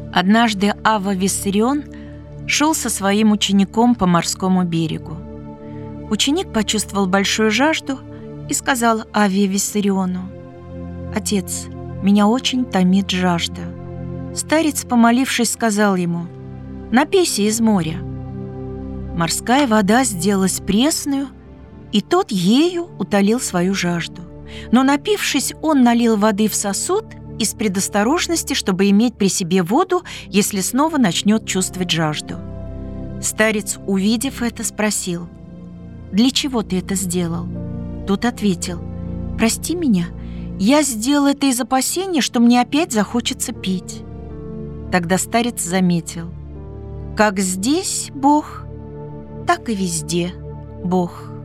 Однажды Авва Виссарион шел со своим учеником по морскому берегу. Ученик почувствовал большую жажду и сказал Авве Виссариону: «Отец, меня очень томит жажда». Старец, помолившись, сказал ему: «Напейся из моря». Морская вода сделалась пресную, и тот ею утолил свою жажду. Но, напившись, он налил воды в сосуд из предосторожности, чтобы иметь при себе воду, если снова начнет чувствовать жажду. Старец, увидев это, спросил: «Для чего ты это сделал?» Тот ответил: «Прости меня, я сделал это из опасения, что мне опять захочется пить». Тогда старец заметил: «Как здесь Бог, так и везде Бог».